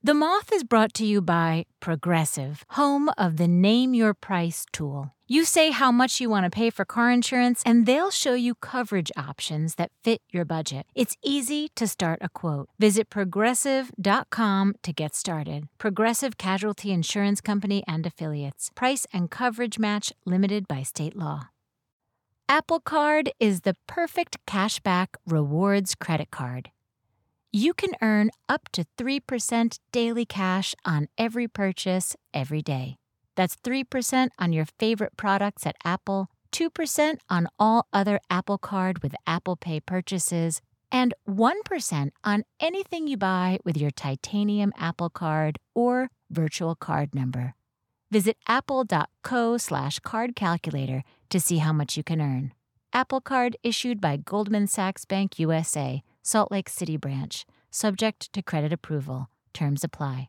The Moth is brought to you by Progressive, home of the Name Your Price tool. You say how much you want to pay for car insurance, and they'll show you coverage options that fit your budget. It's easy to start a quote. Visit Progressive.com to get started. Progressive Casualty Insurance Company and Affiliates. Price and coverage match limited by state law. Apple Card is the perfect cashback rewards credit card. You can earn up to 3% daily cash on every purchase every day. That's 3% on your favorite products at Apple, 2% on all other Apple Card with Apple Pay purchases, and 1% on anything you buy with your titanium Apple Card or virtual card number. Visit apple.co/card calculator to see how much you can earn. Apple Card issued by Goldman Sachs Bank USA, Salt Lake City branch. Subject to credit approval. Terms apply.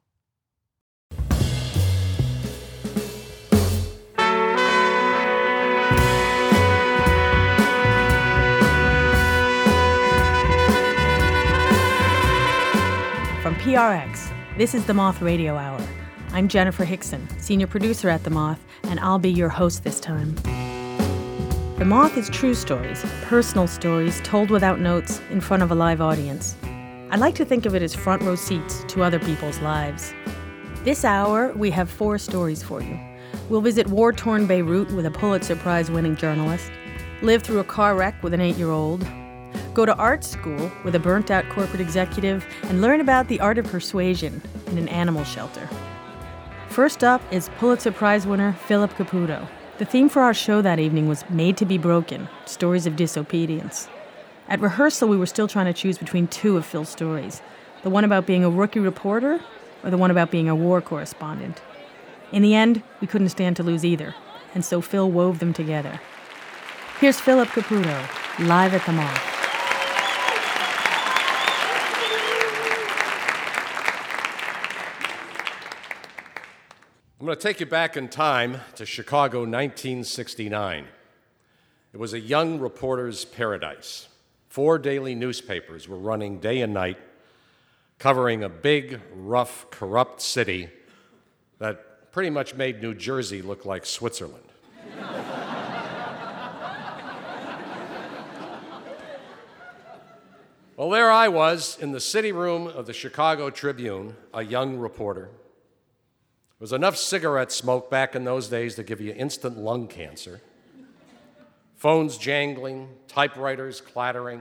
From PRX, this is The Moth Radio Hour. I'm Jennifer Hickson, senior producer at The Moth, and I'll be your host this time. The Moth is true stories, personal stories told without notes in front of a live audience. I like to think of it as front row seats to other people's lives. This hour, we have 4 stories for you. We'll visit war-torn Beirut with a Pulitzer Prize-winning journalist, live through a car wreck with an 8-year-old, go to art school with a burnt-out corporate executive, and learn about the art of persuasion in an animal shelter. First up is Pulitzer Prize winner Philip Caputo. The theme for our show that evening was Made to be Broken, Stories of Disobedience. At rehearsal, we were still trying to choose between 2 of Phil's stories, the one about being a rookie reporter or the one about being a war correspondent. In the end, we couldn't stand to lose either, and so Phil wove them together. Here's Philip Caputo, live at The Moth. I'm going to take you back in time to Chicago, 1969. It was a young reporter's paradise. 4 daily newspapers were running day and night, covering a big, rough, corrupt city that pretty much made New Jersey look like Switzerland. Well, there I was in the city room of the Chicago Tribune, a young reporter. There was enough cigarette smoke back in those days to give you instant lung cancer. Phones jangling, typewriters clattering,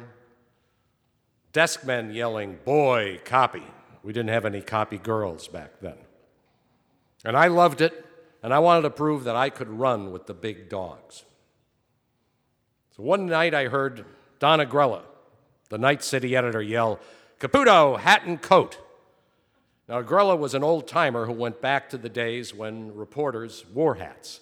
desk men yelling, "Boy, copy." We didn't have any copy girls back then. And I loved it, and I wanted to prove that I could run with the big dogs. So one night I heard Donna Grella, the Night City editor, yell, "Caputo, hat and coat." Now, Grella was an old-timer who went back to the days when reporters wore hats.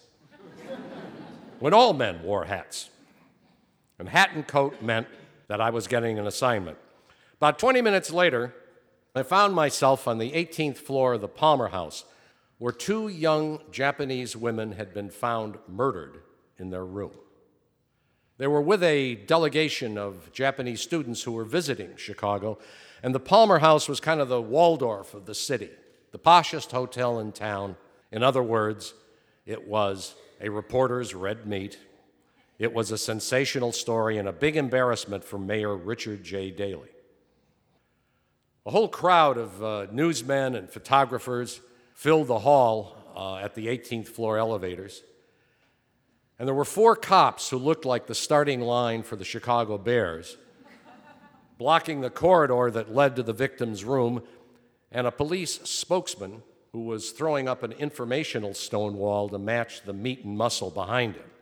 When all men wore hats. And hat and coat meant that I was getting an assignment. About 20 minutes later, I found myself on the 18th floor of the Palmer House, where 2 young Japanese women had been found murdered in their room. They were with a delegation of Japanese students who were visiting Chicago, and the Palmer House was kind of the Waldorf of the city, the poshest hotel in town. In other words, it was a reporter's red meat. It was a sensational story and a big embarrassment for Mayor Richard J. Daley. A whole crowd of newsmen and photographers filled the hall at the 18th floor elevators. And there were 4 cops who looked like the starting line for the Chicago Bears, blocking the corridor that led to the victim's room, and a police spokesman who was throwing up an informational stone wall to match the meat and muscle behind him.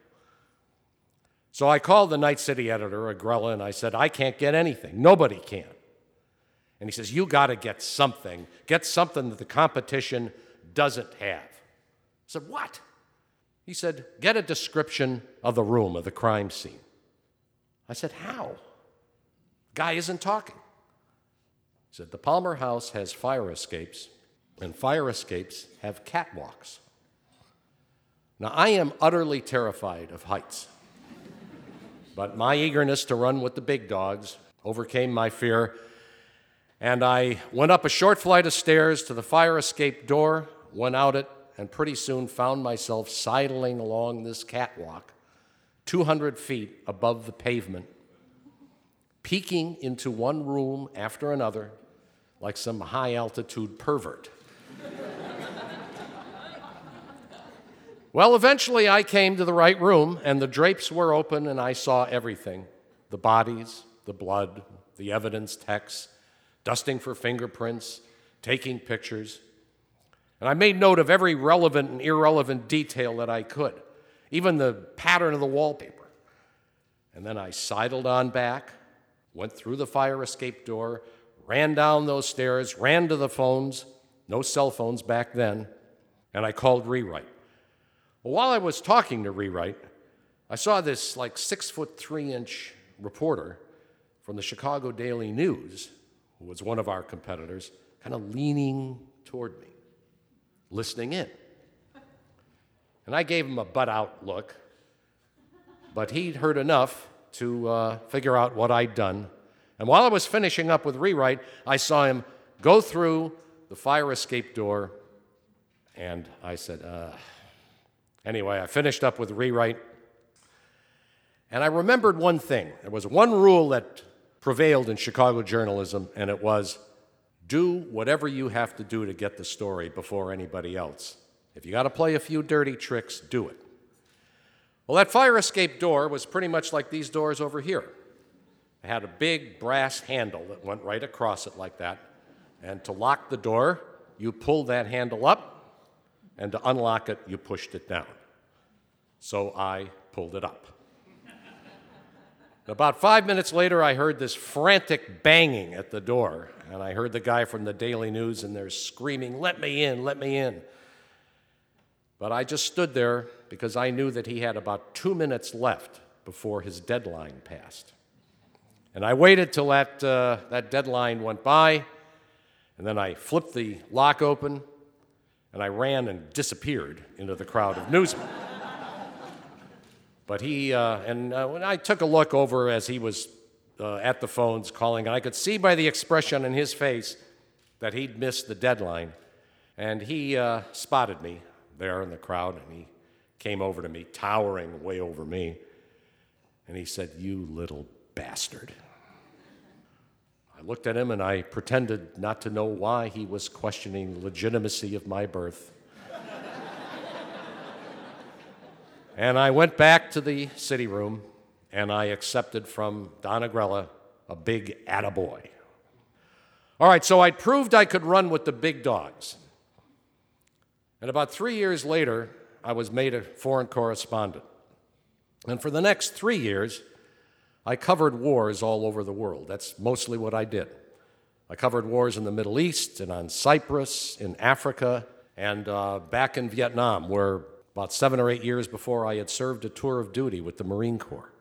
So I called the Night City editor, Agrella, and I said, "I can't get anything. Nobody can." And he says, "You got to get something that the competition doesn't have." I said, "What?" He said, "Get a description of the room, of the crime scene." I said, "How?" Guy isn't talking. He said, "The Palmer House has fire escapes, and fire escapes have catwalks." Now, I am utterly terrified of heights, but my eagerness to run with the big dogs overcame my fear, And I went up a short flight of stairs to the fire escape door, went out it, and pretty soon found myself sidling along this catwalk, 200 feet above the pavement, peeking into one room after another like some high-altitude pervert. Well, eventually I came to the right room, and the drapes were open, and I saw everything: the bodies, the blood, the evidence texts, dusting for fingerprints, taking pictures. And I made note of every relevant and irrelevant detail that I could, even the pattern of the wallpaper. And then I sidled on back, went through the fire escape door, ran down those stairs, ran to the phones, no cell phones back then, and I called Rewrite. Well, while I was talking to Rewrite, I saw this 6'3" reporter from the Chicago Daily News, who was one of our competitors, kind of leaning toward me, listening in. And I gave him a butt-out look, but he'd heard enough to figure out what I'd done. And while I was finishing up with Rewrite, I saw him go through the fire escape door, and I said, Anyway, I finished up with Rewrite, and I remembered one thing. There was one rule that prevailed in Chicago journalism, and it was, do whatever you have to do to get the story before anybody else. If you got to play a few dirty tricks, do it. Well, that fire escape door was pretty much like these doors over here. It had a big brass handle that went right across it like that, and to lock the door, you pulled that handle up, and to unlock it, you pushed it down. So I pulled it up. About 5 minutes later, I heard this frantic banging at the door, and I heard the guy from the Daily News in there screaming, "Let me in, let me in." But I just stood there because I knew that he had about 2 minutes left before his deadline passed. And I waited till that deadline went by, and then I flipped the lock open, and I ran and disappeared into the crowd of newsmen. But when I took a look over as he was at the phones calling, and I could see by the expression in his face that he'd missed the deadline. And he spotted me there in the crowd, and he came over to me, towering way over me, and he said, "You little bastard." I looked at him, and I pretended not to know why he was questioning the legitimacy of my birth. And I went back to the city room, and I accepted from Don Agrella a big attaboy. All right, so I'd proved I could run with the big dogs. And about 3 years later, I was made a foreign correspondent. And for the next 3 years, I covered wars all over the world. That's mostly what I did. I covered wars in the Middle East and on Cyprus, in Africa, and back in Vietnam, where about 7 or 8 years before I had served a tour of duty with the Marine Corps.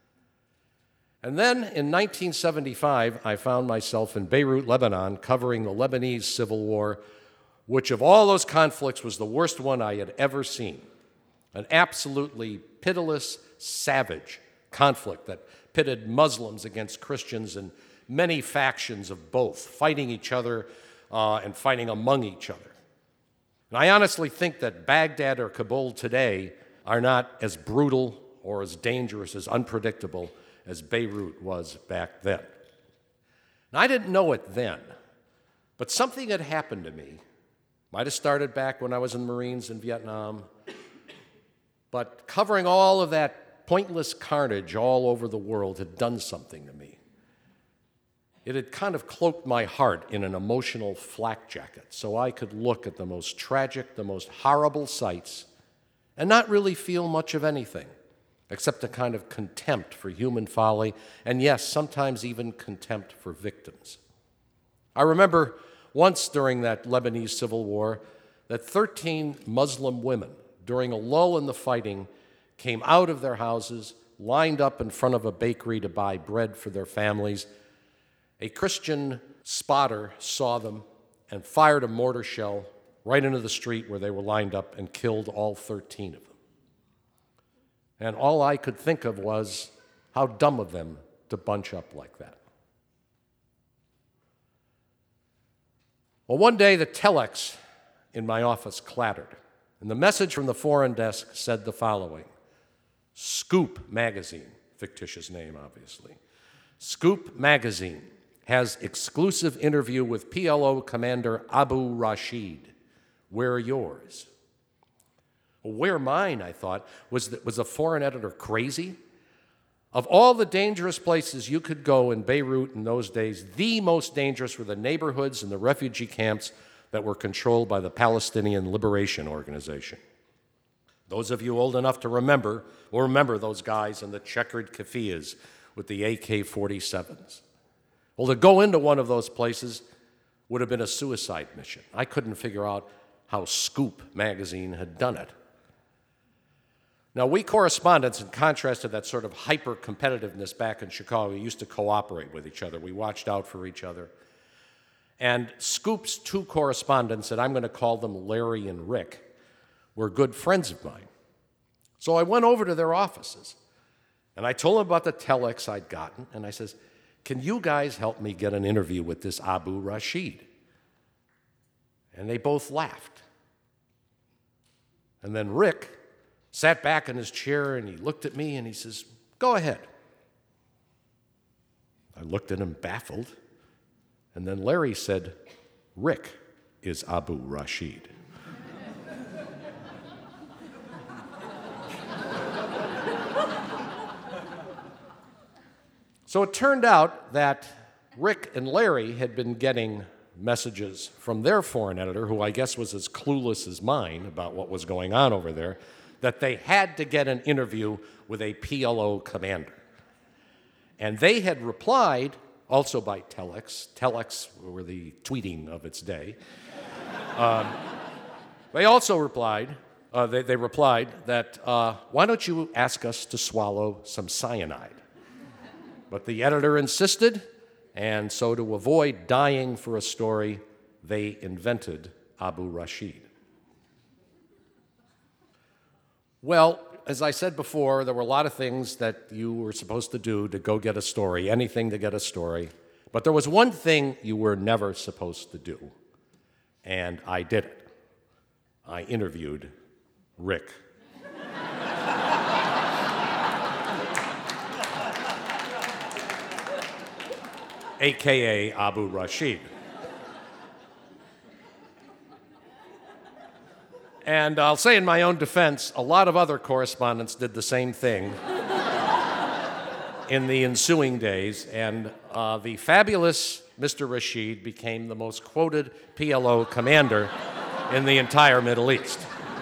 And then in 1975, I found myself in Beirut, Lebanon, covering the Lebanese Civil War, which of all those conflicts was the worst one I had ever seen. An absolutely pitiless, savage conflict that pitted Muslims against Christians and many factions of both, fighting each other and fighting among each other. And I honestly think that Baghdad or Kabul today are not as brutal or as dangerous, as unpredictable as Beirut was back then. And I didn't know it then, but something had happened to me. Might have started back when I was in the Marines in Vietnam, but covering all of that pointless carnage all over the world had done something to me. It had kind of cloaked my heart in an emotional flak jacket so I could look at the most tragic, the most horrible sights and not really feel much of anything except a kind of contempt for human folly and, yes, sometimes even contempt for victims. I remember once during that Lebanese Civil War that 13 Muslim women, during a lull in the fighting, came out of their houses, lined up in front of a bakery to buy bread for their families. A Christian spotter saw them and fired a mortar shell right into the street where they were lined up and killed all 13 of them. And all I could think of was how dumb of them to bunch up like that. Well, one day the telex in my office clattered, and the message from the foreign desk said the following: Scoop Magazine, fictitious name, obviously. Scoop Magazine has exclusive interview with PLO Commander Abu Rashid. We're yours. Well, where mine, I thought. Was the foreign editor crazy? Of all the dangerous places you could go in Beirut in those days, the most dangerous were the neighborhoods and the refugee camps that were controlled by the Palestinian Liberation Organization. Those of you old enough to remember will remember those guys in the checkered keffiyehs with the AK-47s. Well, to go into one of those places would have been a suicide mission. I couldn't figure out how Scoop magazine had done it. Now, we correspondents, in contrast to that sort of hyper-competitiveness back in Chicago, we used to cooperate with each other. We watched out for each other. And Scoop's two correspondents, and I'm going to call them Larry and Rick, were good friends of mine. So I went over to their offices, and I told them about the telex I'd gotten, and I says, can you guys help me get an interview with this Abu Rashid? And they both laughed. And then Rick sat back in his chair, and he looked at me, and he says, go ahead. I looked at him baffled, and then Larry said, Rick is Abu Rashid. So it turned out that Rick and Larry had been getting messages from their foreign editor, who I guess was as clueless as mine about what was going on over there, that they had to get an interview with a PLO commander. And they had replied, also by telex. Telex were the tweeting of its day. They also replied, they replied that, why don't you ask us to swallow some cyanide? But the editor insisted, and so to avoid dying for a story, they invented Abu Rashid. Well, as I said before, there were a lot of things that you were supposed to do to go get a story, anything to get a story. But there was one thing you were never supposed to do, and I did it. I interviewed Rick. AKA Abu Rashid. And I'll say in my own defense, a lot of other correspondents did the same thing in the ensuing days, and the fabulous Mr. Rashid became the most quoted PLO commander in the entire Middle East.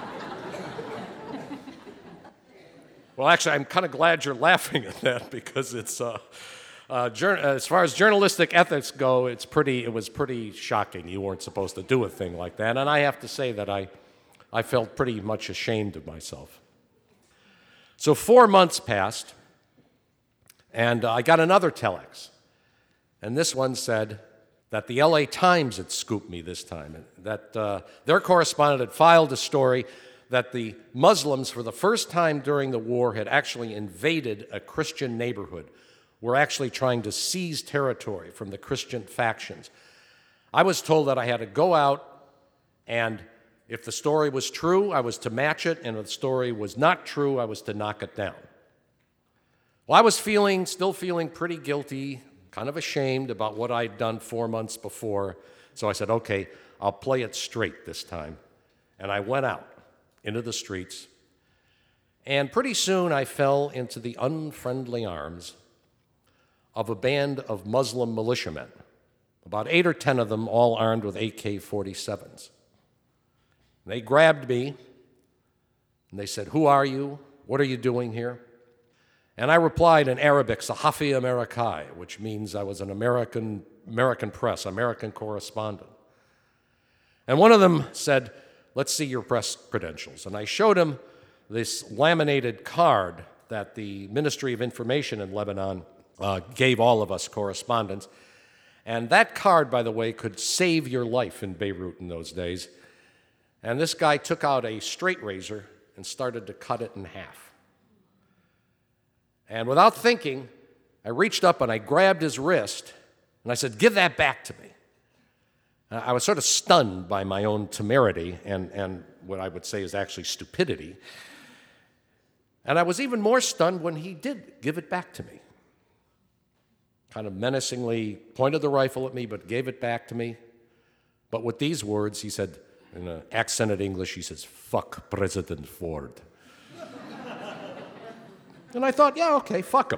Well, actually, I'm kind of glad you're laughing at that, because it's as far as journalistic ethics go, it was pretty shocking. You weren't supposed to do a thing like that, and I have to say that I felt pretty much ashamed of myself. So 4 months passed, and I got another telex, and this one said that the LA Times had scooped me this time, and that their correspondent had filed a story that the Muslims, for the first time during the war, had actually invaded a Christian neighborhood. Were actually trying to seize territory from the Christian factions. I was told that I had to go out, and if the story was true, I was to match it, and if the story was not true, I was to knock it down. Well, I was still feeling pretty guilty, kind of ashamed about what I'd done 4 months before, so I said, okay, I'll play it straight this time. And I went out into the streets, and pretty soon I fell into the unfriendly arms of a band of Muslim militiamen, about 8 or 10 of them, all armed with AK-47s. They grabbed me, and they said, who are you? What are you doing here? And I replied in Arabic, Sahafi Amerikai, which means I was an American press, American correspondent. And one of them said, let's see your press credentials. And I showed him this laminated card that the Ministry of Information in Lebanon gave all of us correspondents. And that card, by the way, could save your life in Beirut in those days. And this guy took out a straight razor and started to cut it in half. And without thinking, I reached up and I grabbed his wrist, and I said, give that back to me. I was sort of stunned by my own temerity and what I would say is actually stupidity. And I was even more stunned when he did give it back to me. Kind of menacingly pointed the rifle at me, but gave it back to me. But with these words, he said, in an accented English, he says, "Fuck President Ford." And I thought, yeah, okay, fuck him.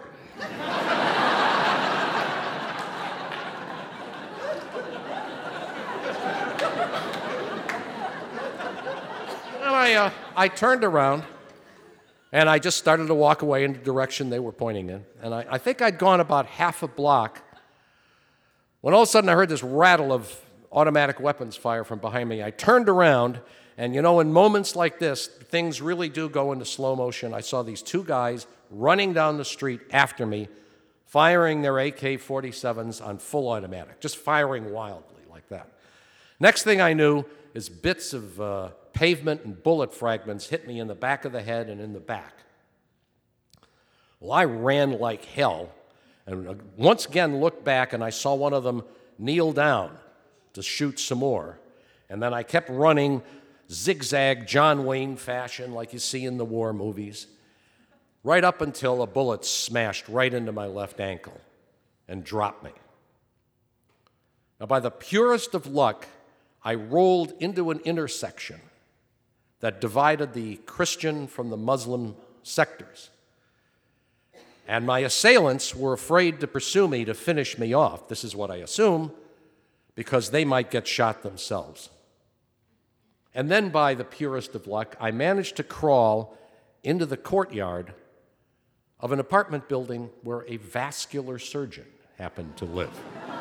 And I turned around, and I just started to walk away in the direction they were pointing in. And I think I'd gone about half a block when all of a sudden I heard this rattle of automatic weapons fire from behind me. I turned around, and in moments like this, things really do go into slow motion. I saw these two guys running down the street after me, firing their AK-47s on full automatic, just firing wildly like that. Next thing I knew is bits of pavement and bullet fragments hit me in the back of the head and in the back. Well, I ran like hell, and once again looked back, and I saw one of them kneel down to shoot some more. And then I kept running zigzag John Wayne fashion like you see in the war movies, right up until a bullet smashed right into my left ankle and dropped me. Now, by the purest of luck, I rolled into an intersection that divided the Christian from the Muslim sectors. And my assailants were afraid to pursue me to finish me off. This is what I assume, because they might get shot themselves. And then, by the purest of luck, I managed to crawl into the courtyard of an apartment building where a vascular surgeon happened to live.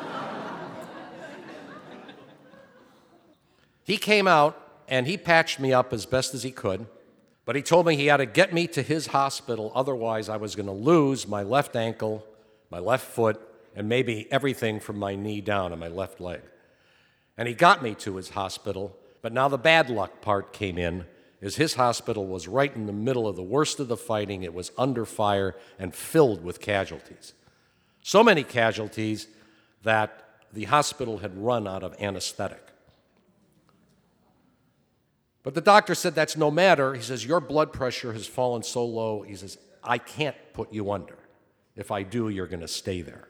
He came out and he patched me up as best as he could, but he told me he had to get me to his hospital, otherwise I was going to lose my left ankle, my left foot, and maybe everything from my knee down on my left leg. And he got me to his hospital, but now the bad luck part came in, is his hospital was right in the middle of the worst of the fighting. It was under fire and filled with casualties. So many casualties that the hospital had run out of anesthetic. But the doctor said, that's no matter. He says, your blood pressure has fallen so low. He says, I can't put you under. If I do, you're going to stay there.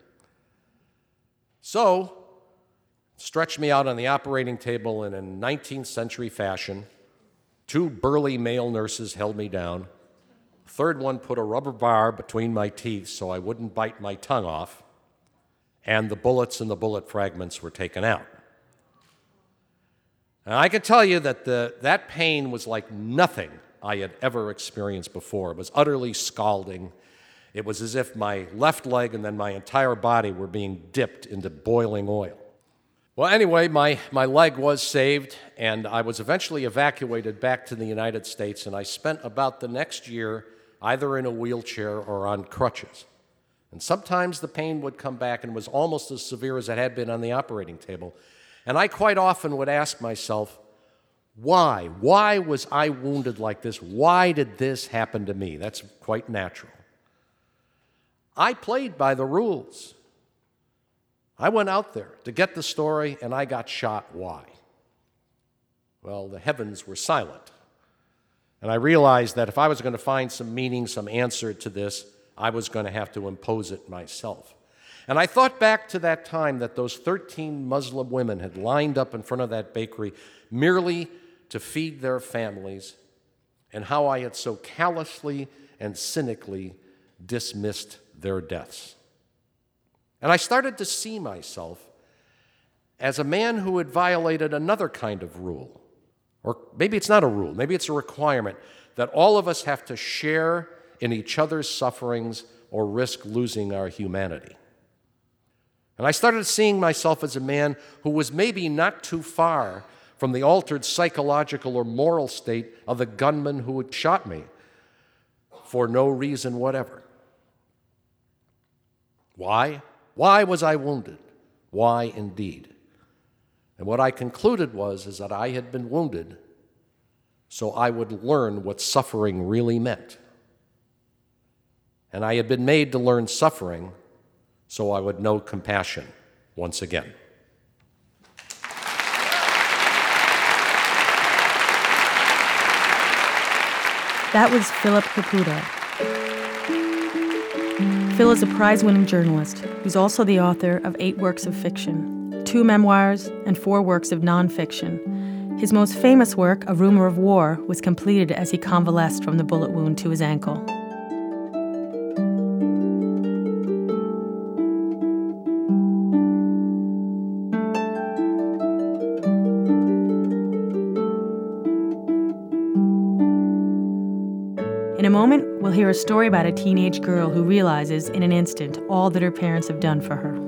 So, stretched me out on the operating table in a 19th century fashion. Two burly male nurses held me down. The third one put a rubber bar between my teeth so I wouldn't bite my tongue off. And the bullets and the bullet fragments were taken out. Now, I can tell you that that pain was like nothing I had ever experienced before. It was utterly scalding. It was as if my left leg and then my entire body were being dipped into boiling oil. Well, anyway, my leg was saved, and I was eventually evacuated back to the United States, and I spent about the next year either in a wheelchair or on crutches. And sometimes the pain would come back and was almost as severe as it had been on the operating table. And I quite often would ask myself, why? Why was I wounded like this? Why did this happen to me? That's quite natural. I played by the rules. I went out there to get the story, and I got shot. Why? Well, the heavens were silent. And I realized that if I was going to find some meaning, some answer to this, I was going to have to impose it myself. And I thought back to that time that those 13 Muslim women had lined up in front of that bakery merely to feed their families, and how I had so callously and cynically dismissed their deaths. And I started to see myself as a man who had violated another kind of rule. Or maybe it's not a rule, maybe it's a requirement that all of us have to share in each other's sufferings or risk losing our humanity. And I started seeing myself as a man who was maybe not too far from the altered psychological or moral state of the gunman who had shot me for no reason whatever. Why? Why was I wounded? Why indeed? And what I concluded is that I had been wounded so I would learn what suffering really meant. And I had been made to learn suffering so I would know compassion once again. That was Philip Caputo. Phil is a prize-winning journalist who's also the author of 8 works of fiction, 2 memoirs, and 4 works of nonfiction. His most famous work, A Rumor of War, was completed as he convalesced from the bullet wound to his ankle. In a moment, we'll hear a story about a teenage girl who realizes in an instant all that her parents have done for her.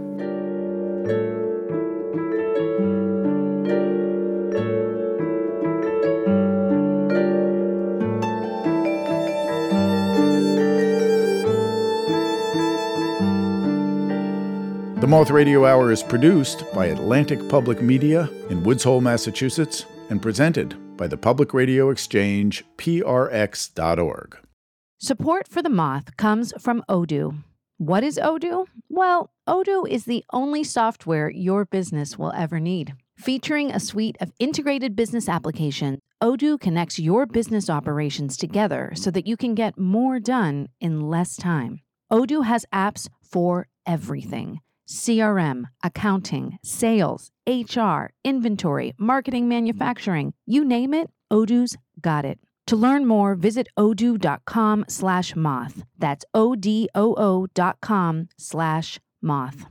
The Moth Radio Hour is produced by Atlantic Public Media in Woods Hole, Massachusetts, and presented by the Public Radio Exchange, prx.org. Support for The Moth comes from Odoo. What is Odoo? Well, Odoo is the only software your business will ever need. Featuring a suite of integrated business applications, Odoo connects your business operations together so that you can get more done in less time. Odoo has apps for everything: CRM, accounting, sales, HR, inventory, marketing, manufacturing. You name it, Odoo's got it. To learn more, visit odoo.com/moth. That's odoo.com/moth.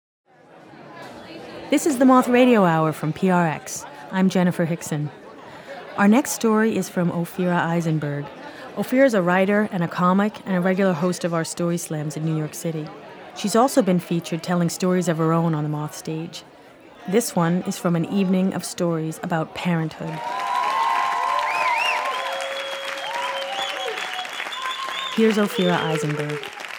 This is the Moth Radio Hour from PRX. I'm Jennifer Hickson. Our next story is from Ophira Eisenberg. Ophira is a writer and a comic and a regular host of our Story Slams in New York City. She's also been featured telling stories of her own on the Moth stage. This one is from an evening of stories about parenthood. Here's Ophira Eisenberg.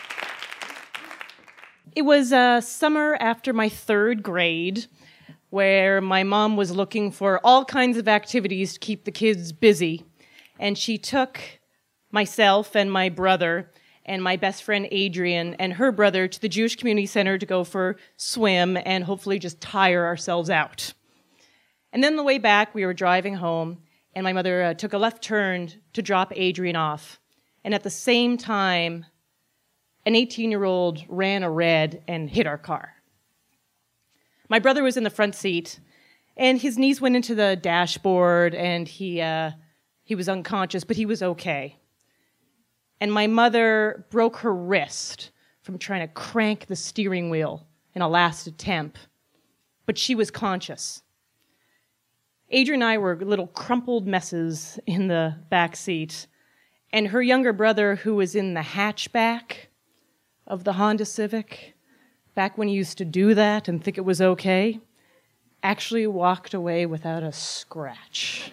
It was summer after my 3rd grade, where my mom was looking for all kinds of activities to keep the kids busy. And she took myself and my brother and my best friend Adrian and her brother to the Jewish Community Center to go for swim and hopefully just tire ourselves out. And then on the way back, we were driving home, and my mother took a left turn to drop Adrian off. And at the same time, an 18-year-old ran a red and hit our car. My brother was in the front seat, and his knees went into the dashboard, and he was unconscious, but he was okay. And my mother broke her wrist from trying to crank the steering wheel in a last attempt, but she was conscious. Adrian and I were little crumpled messes in the back seat, and her younger brother, who was in the hatchback of the Honda Civic, back when he used to do that and think it was okay, actually walked away without a scratch.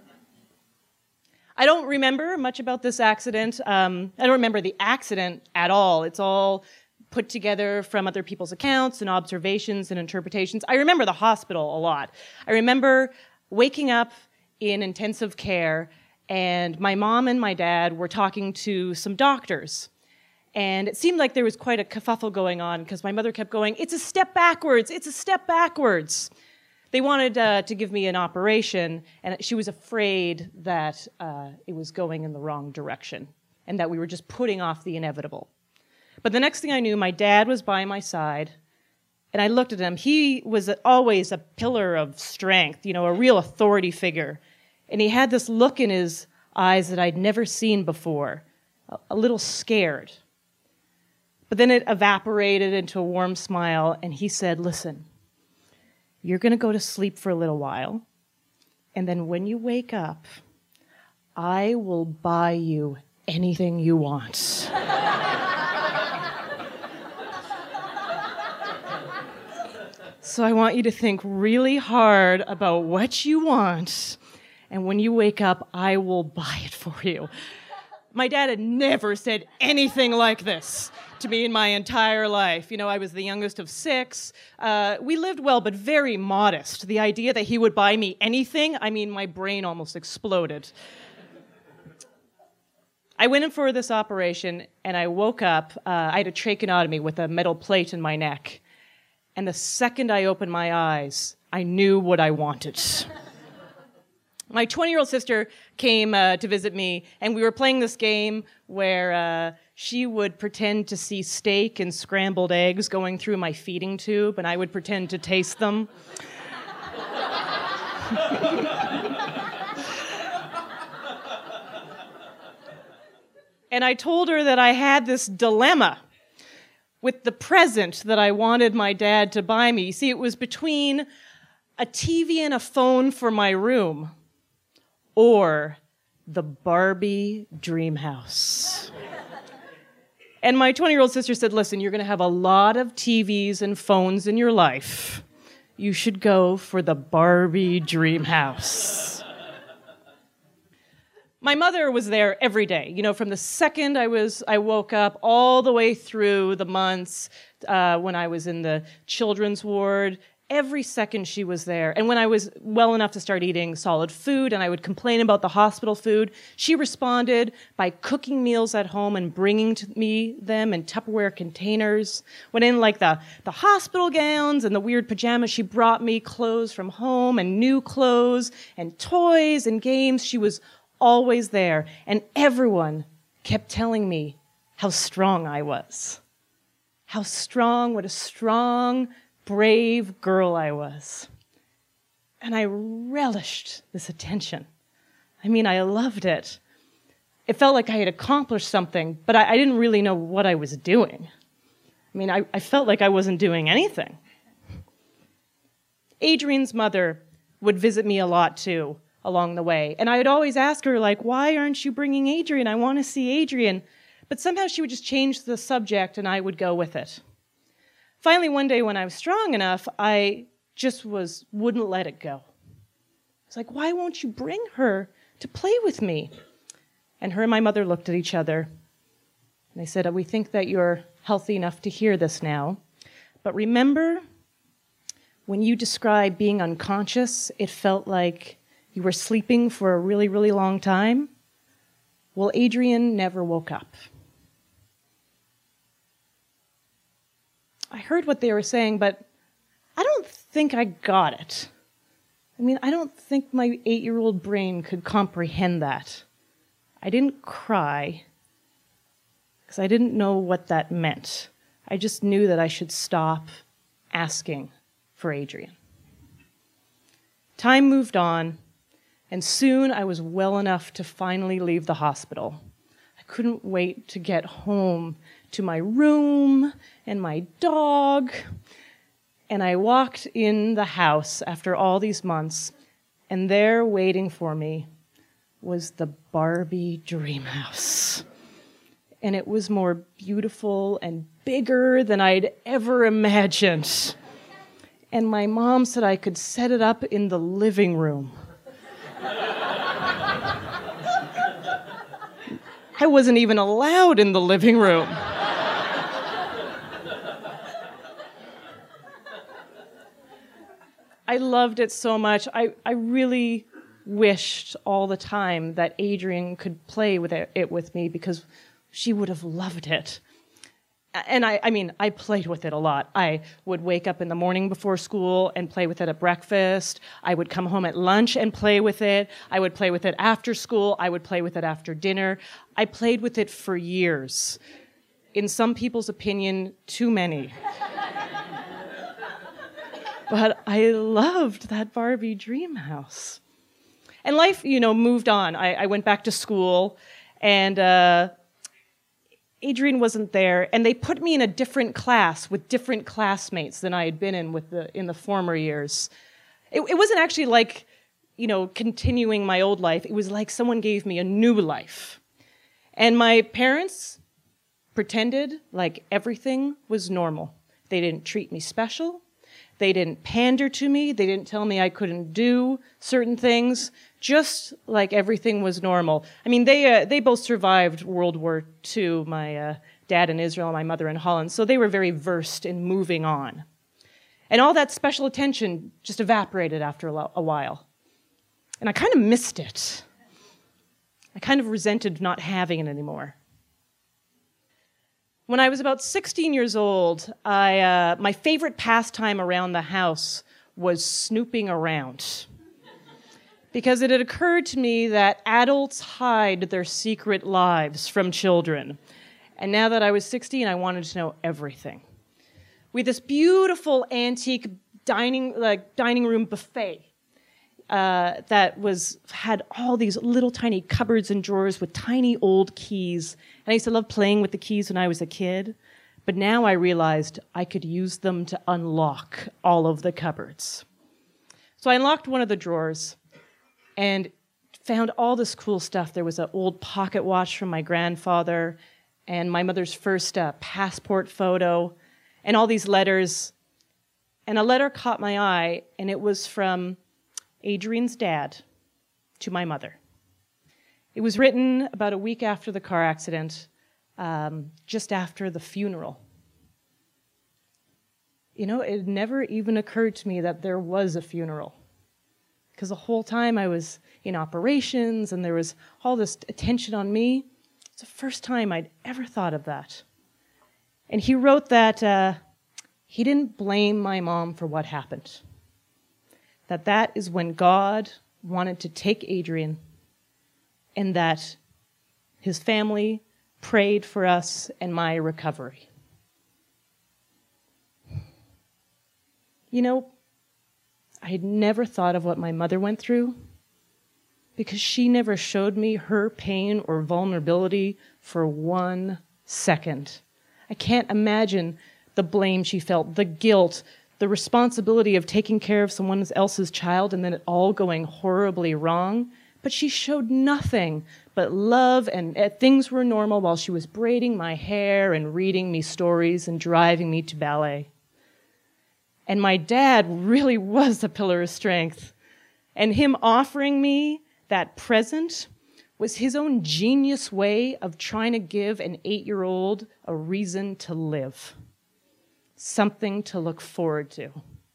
I don't remember much about this accident. I don't remember the accident at all. It's all put together from other people's accounts and observations and interpretations. I remember the hospital a lot. I remember waking up in intensive care, and my mom and my dad were talking to some doctors. And it seemed like there was quite a kerfuffle going on because my mother kept going, "It's a step backwards, it's a step backwards." They wanted to give me an operation, and she was afraid that it was going in the wrong direction and that we were just putting off the inevitable. But the next thing I knew, my dad was by my side, and I looked at him. He was always a pillar of strength, a real authority figure. And he had this look in his eyes that I'd never seen before, a little scared. But then it evaporated into a warm smile, and he said, "Listen, you're going to go to sleep for a little while, and then when you wake up, I will buy you anything you want." So I want you to think really hard about what you want, and when you wake up, I will buy it for you. My dad had never said anything like this to me in my entire life. I was the youngest of 6. We lived well, but very modest. The idea that he would buy me anything, my brain almost exploded. I went in for this operation, and I woke up. I had a tracheotomy with a metal plate in my neck. And the second I opened my eyes, I knew what I wanted. My 20-year-old sister came to visit me, and we were playing this game where she would pretend to see steak and scrambled eggs going through my feeding tube, and I would pretend to taste them. And I told her that I had this dilemma with the present that I wanted my dad to buy me. You see, it was between a TV and a phone for my room or the Barbie dream house. And my 20-year-old sister said, listen, you're going to have a lot of TVs and phones in your life. You should go for the Barbie dream house. My mother was there every day, from the second I woke up all the way through the months when I was in the children's ward. Every second she was there. And when I was well enough to start eating solid food and I would complain about the hospital food, she responded by cooking meals at home and bringing to me them in Tupperware containers. When in like the hospital gowns and the weird pajamas, she brought me clothes from home and new clothes and toys and games. She was always there. And everyone kept telling me how strong I was. How strong, what a strong, brave girl I was. And I relished this attention. I mean, I loved it. It felt like I had accomplished something, but I didn't really know what I was doing. I mean, I felt like I wasn't doing anything. Adrian's mother would visit me a lot, too, along the way. And I would always ask her, why aren't you bringing Adrian? I want to see Adrian. But somehow she would just change the subject, and I would go with it. Finally, one day when I was strong enough, I just wouldn't let it go. I was like, why won't you bring her to play with me? And her and my mother looked at each other. And they said, we think that you're healthy enough to hear this now. But remember, when you described being unconscious, it felt like you were sleeping for a really, really long time? Well, Adrian never woke up. I heard what they were saying, but I don't think I got it. I mean, I don't think my 8-year-old brain could comprehend that. I didn't cry because I didn't know what that meant. I just knew that I should stop asking for Adrian. Time moved on, and soon I was well enough to finally leave the hospital. I couldn't wait to get home to my room and my dog. And I walked in the house after all these months, and there waiting for me was the Barbie dream house. And it was more beautiful and bigger than I'd ever imagined. And my mom said I could set it up in the living room. I wasn't even allowed in the living room. I loved it so much. I really wished all the time that Adrian could play with it with me because she would have loved it. And I played with it a lot. I would wake up in the morning before school and play with it at breakfast. I would come home at lunch and play with it. I would play with it after school. I would play with it after dinner. I played with it for years. In some people's opinion, too many. But I loved that Barbie dream house. And life, moved on. I went back to school, and Adrian wasn't there, and they put me in a different class with different classmates than I had been in the former years. It wasn't actually like, continuing my old life. It was like someone gave me a new life. And my parents pretended like everything was normal. They didn't treat me special. They didn't pander to me. They didn't tell me I couldn't do certain things, just like everything was normal. I mean, they both survived World War II, my dad in Israel, my mother in Holland, so they were very versed in moving on. And all that special attention just evaporated after a while. And I kind of missed it. I kind of resented not having it anymore. When I was about 16 years old, my favorite pastime around the house was snooping around. because it had occurred to me that adults hide their secret lives from children. And now that I was 16, I wanted to know everything. We had this beautiful antique dining room buffet that had all these little tiny cupboards and drawers with tiny old keys. And I used to love playing with the keys when I was a kid. But now I realized I could use them to unlock all of the cupboards. So I unlocked one of the drawers and found all this cool stuff. There was an old pocket watch from my grandfather and my mother's first passport photo and all these letters. And a letter caught my eye, and it was from Adrian's dad to my mother. It was written about a week after the car accident, just after the funeral. You know, it never even occurred to me that there was a funeral, because the whole time I was in operations and there was all this attention on me. It's the first time I'd ever thought of that. And he wrote that he didn't blame my mom for what happened. That is when God wanted to take Adrian, and that his family prayed for us and my recovery. You know, I had never thought of what my mother went through, because she never showed me her pain or vulnerability for 1 second. I can't imagine the blame she felt, the guilt, the responsibility of taking care of someone else's child and then it all going horribly wrong. But she showed nothing but love, and things were normal while she was braiding my hair and reading me stories and driving me to ballet. And my dad really was a pillar of strength. And him offering me that present was his own genius way of trying to give an 8-year-old a reason to live, something to look forward to.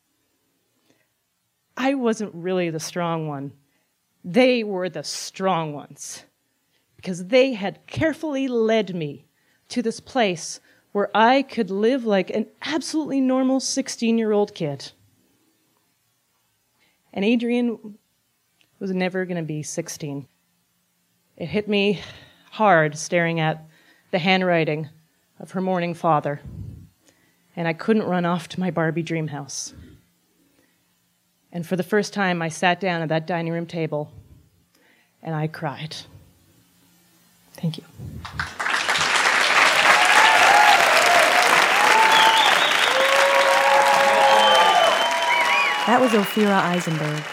I wasn't really the strong one. They were the strong ones, because they had carefully led me to this place where I could live like an absolutely normal 16-year-old kid. And Adrian was never going to be 16. It hit me hard staring at the handwriting of her mourning father, and I couldn't run off to my Barbie dream house. And for the first time, I sat down at that dining room table, and I cried. Thank you. That was Ophira Eisenberg.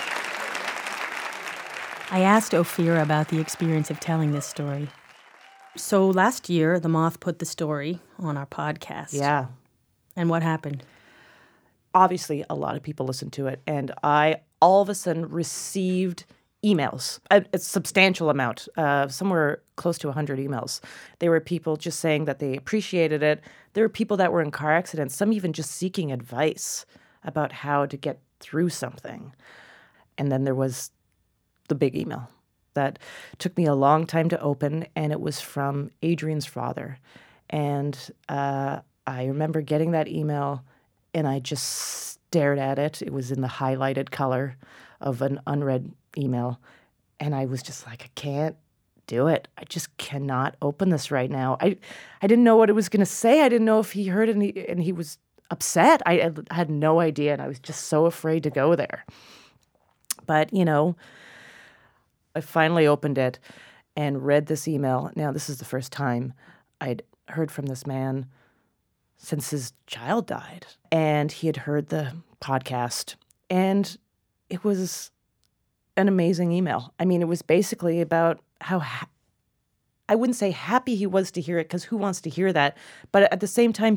I asked Ophira about the experience of telling this story. So last year, The Moth put the story on our podcast. Yeah. And what happened? Obviously, a lot of people listened to it, and I all of a sudden received emails, a substantial amount, somewhere close to 100 emails. There were people just saying that they appreciated it. There were people that were in car accidents, some even just seeking advice about how to get through something. And then there was the big email that took me a long time to open, and it was from Adrian's father. And I remember getting that email, and I just stared at it. It was in the highlighted color of an unread email, and I was just like, I can't do it. I just cannot open this right now. I didn't know what it was going to say. I didn't know if he heard it and he was upset. I had no idea, and I was just so afraid to go there. But, you know, I finally opened it and read this email. Now, this is the first time I'd heard from this man since his child died. And he had heard the podcast. And it was an amazing email. I mean, it was basically about how I wouldn't say happy he was to hear it, because who wants to hear that? But at the same time,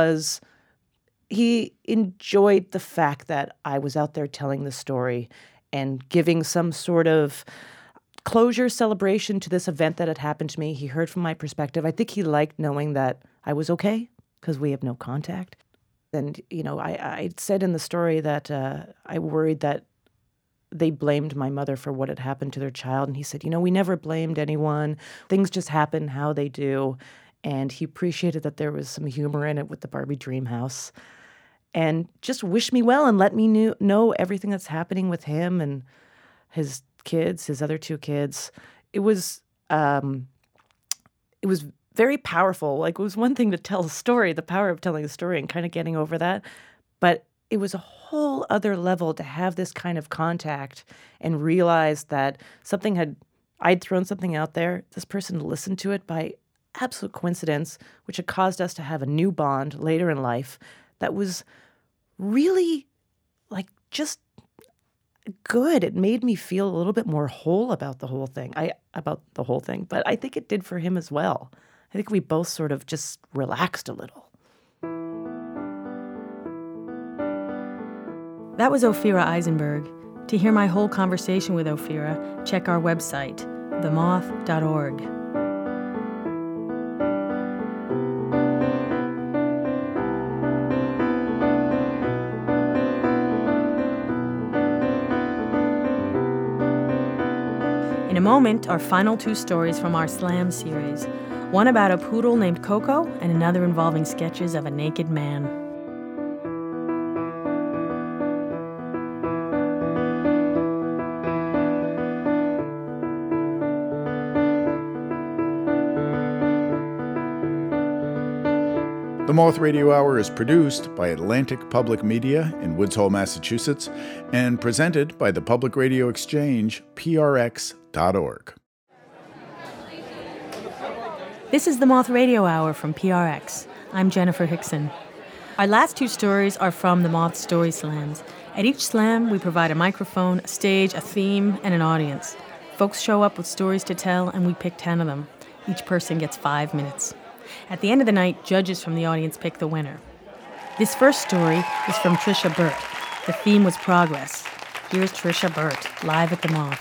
he enjoyed the fact that I was out there telling the story and giving some sort of closure, celebration to this event that had happened to me. He heard from my perspective. I think he liked knowing that I was okay, because we have no contact. And, you know, I said in the story that I worried that they blamed my mother for what had happened to their child. And he said, you know, we never blamed anyone. Things just happen how they do. And he appreciated that there was some humor in it with the Barbie dream house. And just wished me well and let me know everything that's happening with him and his kids, his other two kids. It was very powerful. Like, it was one thing to tell a story, the power of telling a story and kind of getting over that. But it was a whole other level to have this kind of contact and realize that I'd thrown something out there. This person listened to it by absolute coincidence, which had caused us to have a new bond later in life that was really, like, just good. It made me feel a little bit more whole about the whole thing. But I think it did for him as well. I think we both sort of just relaxed a little. That was Ophira Eisenberg. To hear my whole conversation with Ophira, check our website, themoth.org. In a moment, our final two stories from our Slam series. One about a poodle named Coco, and another involving sketches of a naked man. The Moth Radio Hour is produced by Atlantic Public Media in Woods Hole, Massachusetts, and presented by the Public Radio Exchange, prx.org. This is the Moth Radio Hour from PRX. I'm Jennifer Hickson. Our last two stories are from the Moth Story Slams. At each slam, we provide a microphone, a stage, a theme, and an audience. Folks show up with stories to tell, and we pick 10 of them. Each person gets 5 minutes. At the end of the night, judges from the audience pick the winner. This first story is from Trisha Burt. The theme was progress. Here's Trisha Burt, live at the Moth.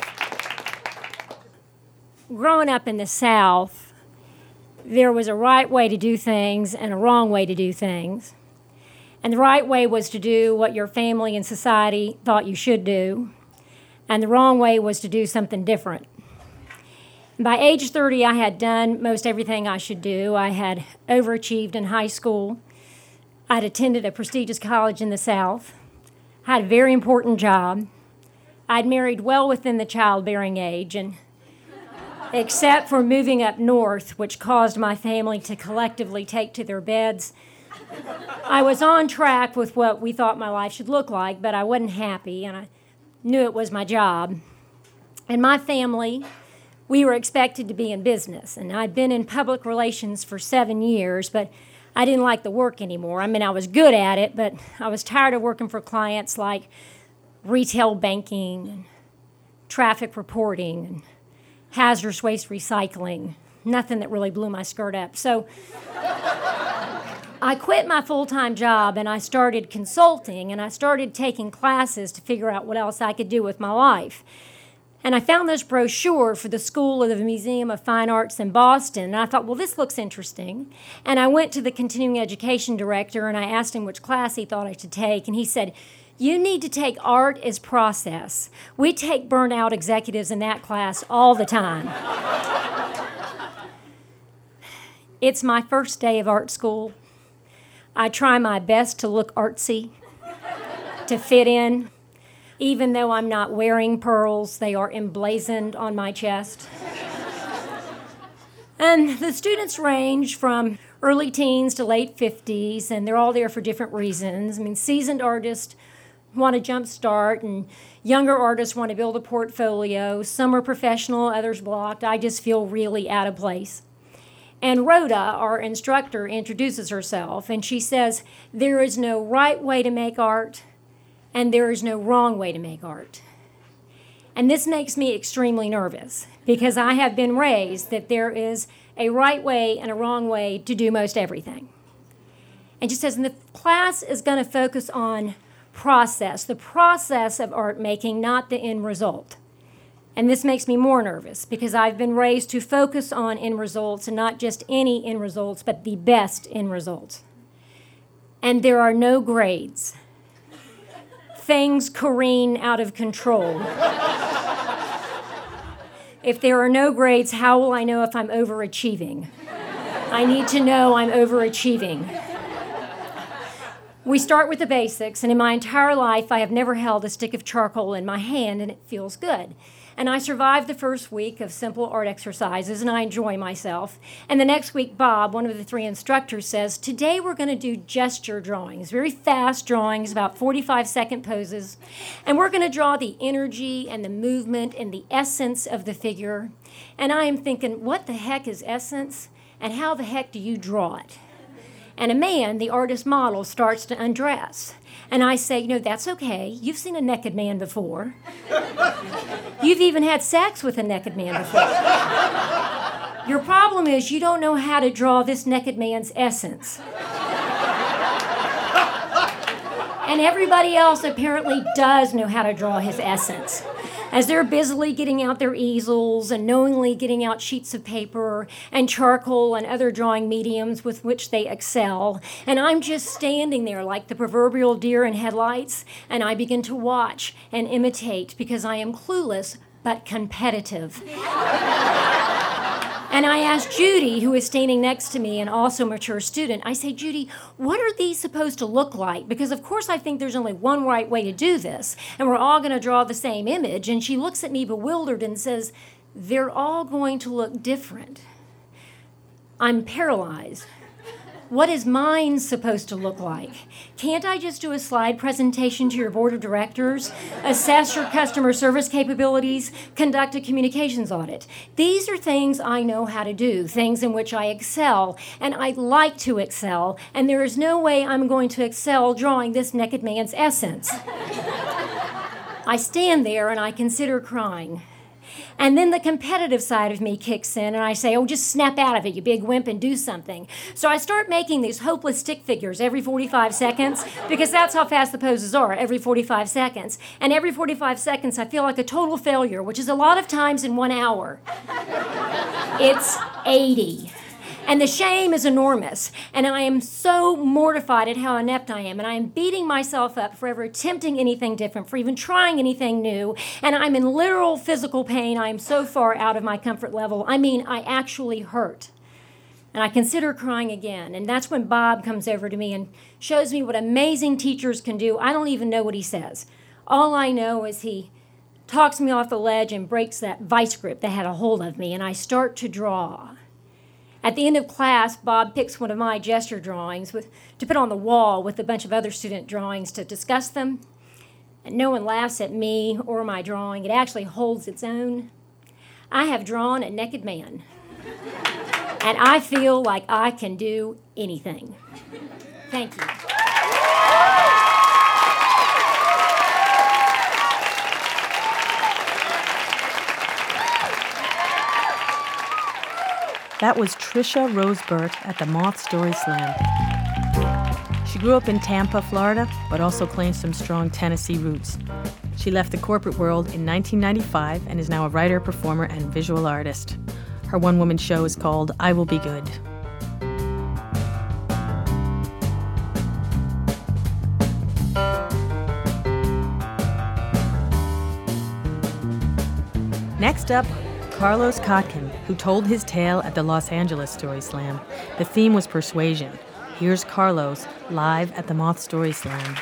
Growing up in the South, there was a right way to do things and a wrong way to do things. And the right way was to do what your family and society thought you should do. And the wrong way was to do something different. By age 30, I had done most everything I should do. I had overachieved in high school. I'd attended a prestigious college in the South. I had a very important job. I'd married well within the childbearing age, and except for moving up north, which caused my family to collectively take to their beds, I was on track with what we thought my life should look like, but I wasn't happy, and I knew it was my job. And my family, we were expected to be in business, and I'd been in public relations for 7 years, but I didn't like the work anymore. I mean, I was good at it, but I was tired of working for clients like retail banking and traffic reporting and hazardous waste recycling, nothing that really blew my skirt up. So I quit my full-time job, and I started consulting, and I started taking classes to figure out what else I could do with my life. And I found this brochure for the School of the Museum of Fine Arts in Boston, and I thought, well, this looks interesting. And I went to the continuing education director, and I asked him which class he thought I should take, and he said, you need to take art as process. We take burnt-out executives in that class all the time. It's my first day of art school. I try my best to look artsy, to fit in. Even though I'm not wearing pearls, they are emblazoned on my chest. And the students range from early teens to late 50s, and they're all there for different reasons. I mean, seasoned artists want a jump start, and younger artists want to build a portfolio. Some are professional, others blocked. I just feel really out of place. And Rhoda, our instructor, introduces herself, and she says, there is no right way to make art, and there is no wrong way to make art. And this makes me extremely nervous because I have been raised that there is a right way and a wrong way to do most everything. And she says, and the class is going to focus on process, the process of art making, not the end result. And this makes me more nervous because I've been raised to focus on end results, and not just any end results, but the best end results. And there are no grades. Things careen out of control. If there are no grades, how will I know if I'm overachieving? I need to know I'm overachieving. We start with the basics, and in my entire life, I have never held a stick of charcoal in my hand, and it feels good. And I survived the first week of simple art exercises, and I enjoy myself. And the next week, Bob, one of the 3 instructors, says, today we're going to do gesture drawings, very fast drawings, about 45-second poses. And we're going to draw the energy and the movement and the essence of the figure. And I am thinking, what the heck is essence? And how the heck do you draw it? And a man, the artist model, starts to undress. And I say, that's okay. You've seen a naked man before. You've even had sex with a naked man before. Your problem is you don't know how to draw this naked man's essence. And everybody else apparently does know how to draw his essence. As they're busily getting out their easels and knowingly getting out sheets of paper and charcoal and other drawing mediums with which they excel. And I'm just standing there like the proverbial deer in headlights, and I begin to watch and imitate because I am clueless but competitive. And I asked Judy, who is standing next to me and also a mature student, I say, Judy, what are these supposed to look like? Because of course I think there's only one right way to do this, and we're all going to draw the same image. And she looks at me bewildered and says, they're all going to look different. I'm paralyzed. What is mine supposed to look like? Can't I just do a slide presentation to your board of directors, assess your customer service capabilities, conduct a communications audit? These are things I know how to do, things in which I excel, and I like to excel, and there is no way I'm going to excel drawing this naked man's essence. I stand there and I consider crying. And then the competitive side of me kicks in, and I say, just snap out of it, you big wimp, and do something. So I start making these hopeless stick figures every 45 seconds, because that's how fast the poses are, every 45 seconds. And every 45 seconds, I feel like a total failure, which is a lot of times in 1 hour. It's 80. And the shame is enormous. And I am so mortified at how inept I am. And I am beating myself up for ever attempting anything different, for even trying anything new. And I'm in literal physical pain. I am so far out of my comfort level. I mean, I actually hurt. And I consider crying again. And that's when Bob comes over to me and shows me what amazing teachers can do. I don't even know what he says. All I know is he talks me off the ledge and breaks that vice grip that had a hold of me. And I start to draw. At the end of class, Bob picks one of my gesture drawings to put on the wall with a bunch of other student drawings to discuss them. And no one laughs at me or my drawing. It actually holds its own. I have drawn a naked man. And I feel like I can do anything. Thank you. That was Trisha Rose Burt at the Moth Story Slam. She grew up in Tampa, Florida, but also claims some strong Tennessee roots. She left the corporate world in 1995 and is now a writer, performer, and visual artist. Her one-woman show is called I Will Be Good. Next up, Carlos Kotkin, who told his tale at the Los Angeles Story Slam. The theme was persuasion. Here's Carlos live at the Moth Story Slam.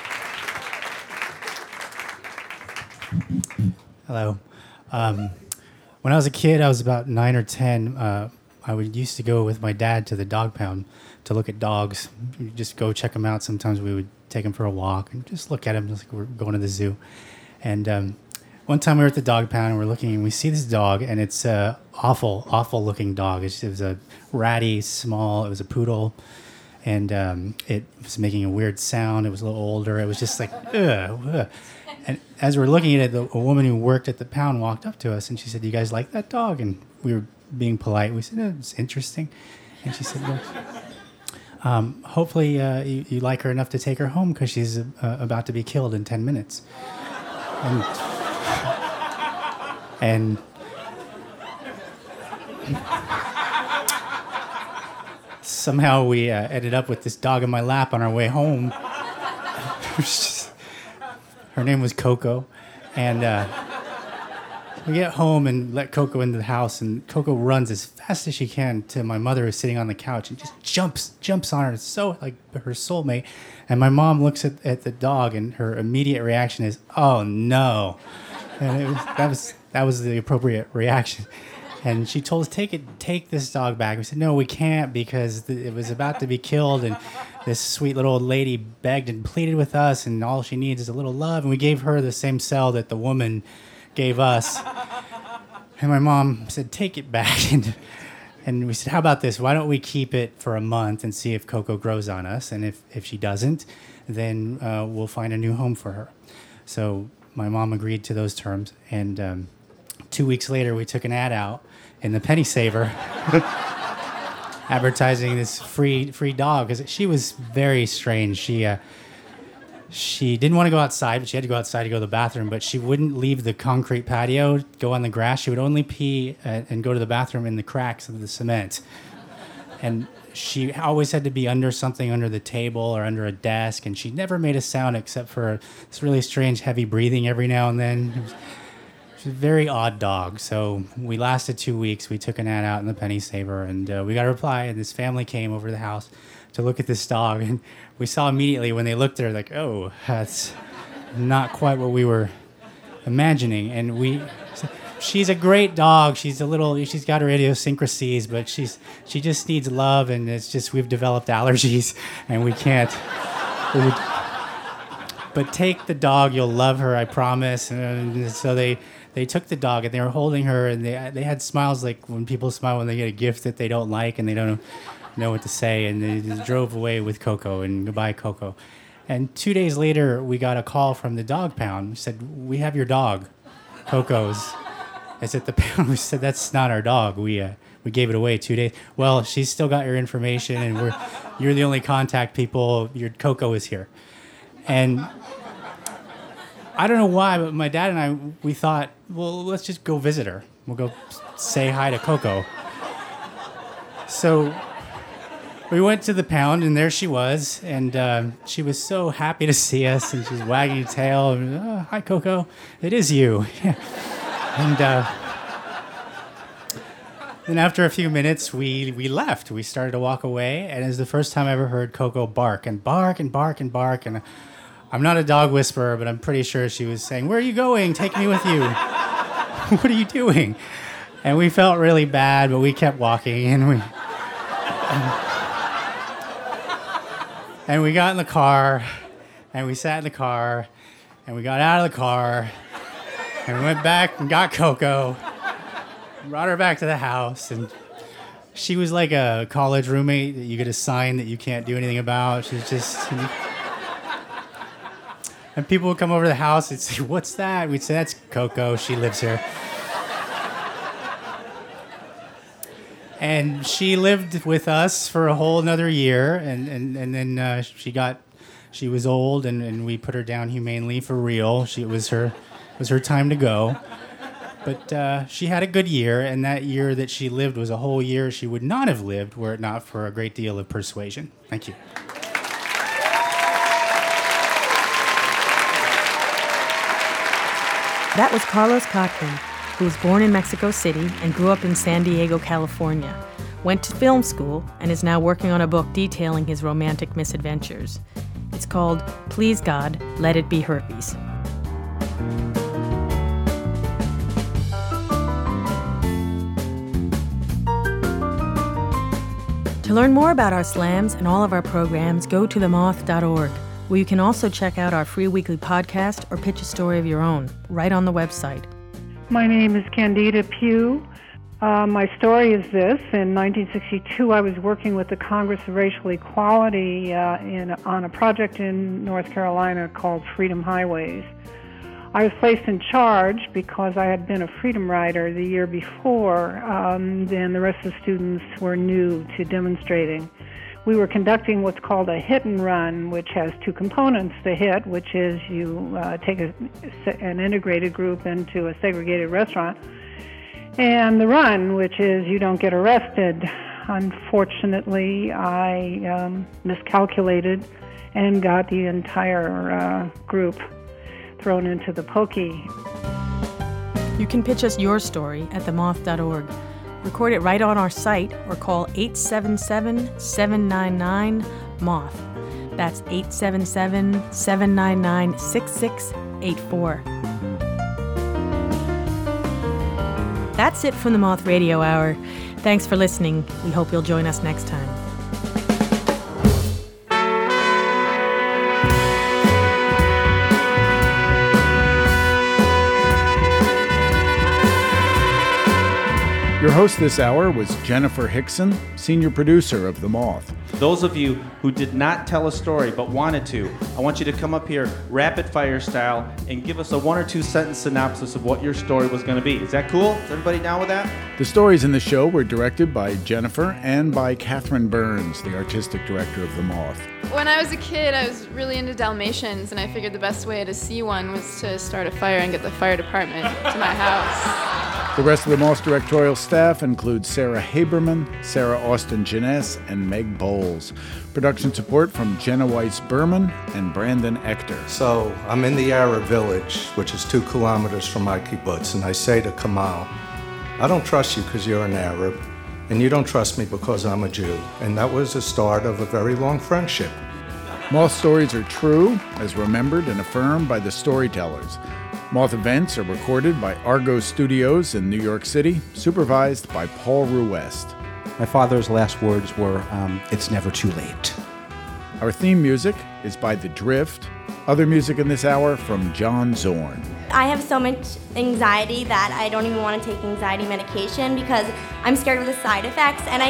Hello. When I was a kid, I was about 9 or 10. I used to go with my dad to the dog pound to look at dogs. We'd just go check them out. Sometimes we would take them for a walk and just look at them just like we're going to the zoo. And one time we were at the dog pound and we're looking and we see this dog, and it's a awful looking dog. It was a ratty, small, it was a poodle, and it was making a weird sound. It was a little older. It was just like, ugh. And as we're looking at it, a woman who worked at the pound walked up to us and she said, "You guys like that dog?" And we were being polite. We said, "It's interesting." And she said, "Look, hopefully you like her enough to take her home because she's about to be killed in 10 minutes. And somehow we ended up with this dog in my lap on our way home. Her name was Coco, and we get home and let Coco into the house, and Coco runs as fast as she can to my mother who's sitting on the couch and just jumps on her, so like her soulmate. And my mom looks at the dog, and her immediate reaction is, "Oh no!" And that was the appropriate reaction. And she told us, take this dog back. We said, no, we can't, because it was about to be killed, and this sweet little old lady begged and pleaded with us, and all she needs is a little love. And we gave her the same cell that the woman gave us. And my mom said, take it back. And we said, how about this? Why don't we keep it for a month and see if Coco grows on us? And if she doesn't, then we'll find a new home for her. So my mom agreed to those terms. And 2 weeks later, we took an ad out in the Penny Saver advertising this free dog, because she was very strange. She didn't want to go outside, but she had to go outside to go to the bathroom, but she wouldn't leave the concrete patio, go on the grass. She would only pee and go to the bathroom in the cracks of the cement. And she always had to be under something, under the table or under a desk, and she never made a sound except for this really strange heavy breathing every now and then. She's a very odd dog. So we lasted 2 weeks. We took an ad out in the Penny Saver, and we got a reply, and this family came over to the house to look at this dog, and we saw immediately when they looked at her, like, oh, that's not quite what we were imagining. And she's a great dog. She's got her idiosyncrasies, but she just needs love, and it's just we've developed allergies, and we can't. But take the dog, you'll love her, I promise. And so they took the dog, and they were holding her, and they had smiles like when people smile when they get a gift that they don't like and they don't know what to say, and they just drove away with Coco, and goodbye, Coco. And 2 days later, we got a call from the dog pound. We said, we have your dog, Coco's. It's at the pound. We said, that's not our dog. We gave it away 2 days. Well, she's still got your information, and you're the only contact people. Your Coco is here. And I don't know why, but my dad and I, we thought, well, let's just go visit her. We'll go say hi to Coco. So we went to the pound, and there she was, and she was so happy to see us, and she's wagging her tail. And, oh, hi, Coco. It is you. And then after a few minutes, we left. We started to walk away, and it was the first time I ever heard Coco bark and bark and bark and bark. And I'm not a dog whisperer, but I'm pretty sure she was saying, where are you going? Take me with you. What are you doing? And we felt really bad, but we kept walking, and we got in the car, and we sat in the car, and we got out of the car, and we went back and got Coco, brought her back to the house, and she was like a college roommate that you get a sign that you can't do anything about. She's just... And people would come over to the house and say, what's that? We'd say, that's Coco. She lives here. And she lived with us for a whole another year. And then she was old, and we put her down humanely for real. It was her time to go. But she had a good year, and that year that she lived was a whole year she would not have lived were it not for a great deal of persuasion. Thank you. That was Carlos Cochran, who was born in Mexico City and grew up in San Diego, California, went to film school, and is now working on a book detailing his romantic misadventures. It's called Please God, Let It Be Herpes. To learn more about our slams and all of our programs, go to themoth.org, where you can also check out our free weekly podcast or pitch a story of your own, right on the website. My name is Candida Pugh. My story is this. In 1962, I was working with the Congress of Racial Equality on a project in North Carolina called Freedom Highways. I was placed in charge because I had been a freedom rider the year before, and the rest of the students were new to demonstrating. We were conducting what's called a hit and run, which has two components. The hit, which is you take an integrated group into a segregated restaurant, and the run, which is you don't get arrested. Unfortunately, I miscalculated and got the entire group thrown into the pokey. You can pitch us your story at themoth.org. Record it right on our site or call 877-799-MOTH. That's 877-799-6684. That's it from the Moth Radio Hour. Thanks for listening. We hope you'll join us next time. Your host this hour was Jennifer Hickson, senior producer of The Moth. Those of you who did not tell a story but wanted to, I want you to come up here rapid fire style and give us a 1 or 2 sentence synopsis of what your story was going to be. Is that cool? Is everybody down with that? The stories in the show were directed by Jennifer and by Catherine Burns, the artistic director of The Moth. When I was a kid, I was really into Dalmatians, and I figured the best way to see one was to start a fire and get the fire department to my house. The rest of the Moth's directorial staff includes Sarah Haberman, Sarah Austin-Jeunesse, and Meg Bowles. Production support from Jenna Weiss-Berman and Brandon Ector. So I'm in the Arab village, which is 2 kilometers from my kibbutz, and I say to Kamal, I don't trust you because you're an Arab, and you don't trust me because I'm a Jew. And that was the start of a very long friendship. Moth stories are true, as remembered and affirmed by the storytellers. Moth events are recorded by Argo Studios in New York City, supervised by Paul Ruest. My father's last words were, it's never too late. Our theme music is by The Drift. Other music in this hour from John Zorn. I have so much anxiety that I don't even want to take anxiety medication because I'm scared of the side effects, and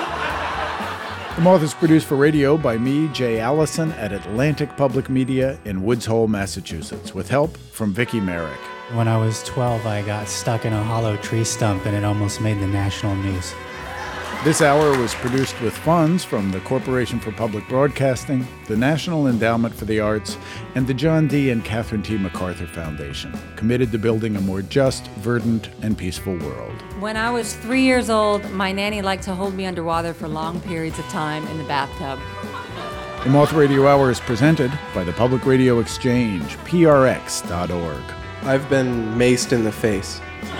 The Moth is produced for radio by me, Jay Allison, at Atlantic Public Media in Woods Hole, Massachusetts, with help from Vicki Merrick. When I was 12, I got stuck in a hollow tree stump and it almost made the national news. This hour was produced with funds from the Corporation for Public Broadcasting, the National Endowment for the Arts, and the John D. and Catherine T. MacArthur Foundation, committed to building a more just, verdant, and peaceful world. When I was 3 years old, my nanny liked to hold me underwater for long periods of time in the bathtub. The Moth Radio Hour is presented by the Public Radio Exchange, prx.org. I've been maced in the face.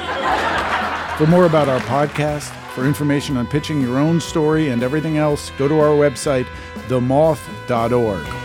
For more about our podcast, for information on pitching your own story and everything else, go to our website, themoth.org.